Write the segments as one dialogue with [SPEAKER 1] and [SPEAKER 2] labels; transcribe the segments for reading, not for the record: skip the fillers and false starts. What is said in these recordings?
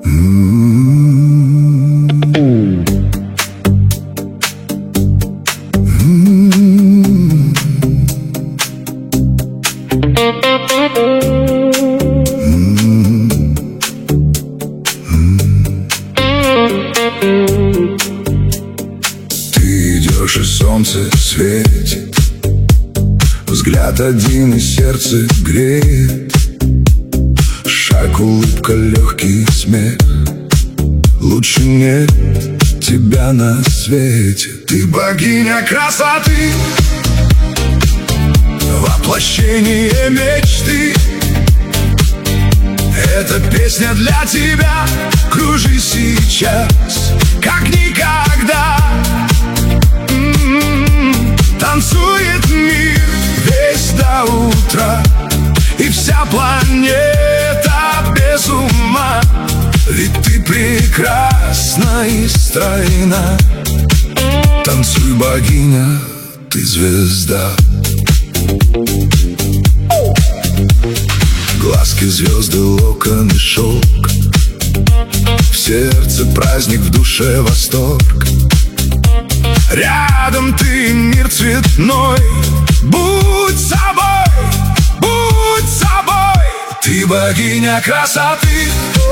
[SPEAKER 1] Ты идешь, и солнце светит, взгляд один, и сердце греет. Шаг, улыбка, легкий смех. Лучше нет тебя на свете. Ты богиня красоты, воплощение мечты. Эта песня для тебя. Кружи сейчас, как никогда. Танцует мир весь до утра, и вся планета без ума. Ведь ты прекрасна и стройна. Танцуй, богиня, ты звезда. Глазки, звезды, локоны, шелк. В сердце праздник, в душе восторг. Рядом ты, мир цветной. Будь собой, будь собой. Ты богиня красоты,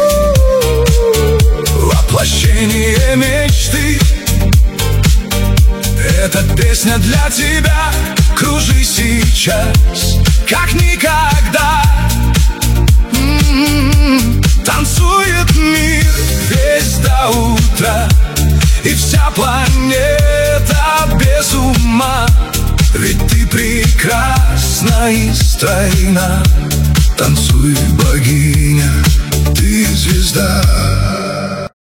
[SPEAKER 1] воплощение мечты. Эта песня для тебя. Кружи сейчас, как никогда. Танцует мир весь до утра, и вся планета без ума. Ведь ты прекрасна и стройна. Танцуй, богиня, ты звезда.